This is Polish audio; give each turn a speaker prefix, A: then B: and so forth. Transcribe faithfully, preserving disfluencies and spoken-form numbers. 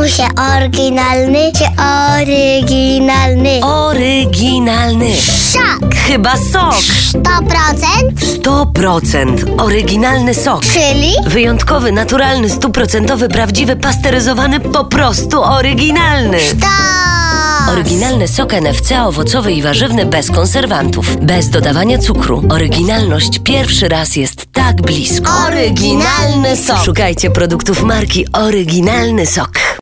A: Tatusie, oryginalny czy oryginalny?
B: Oryginalny.
A: Szok!
B: Chyba sok.
A: sto procent?
B: sto procent oryginalny sok.
A: Czyli?
B: Wyjątkowy, naturalny, stuprocentowy, prawdziwy, pasteryzowany, po prostu oryginalny.
A: To!
B: Oryginalny sok N F C owocowy i warzywny bez konserwantów. Bez dodawania cukru. Oryginalność pierwszy raz jest tak blisko.
A: Oryginalny sok.
B: Szukajcie produktów marki Oryginalny Sok.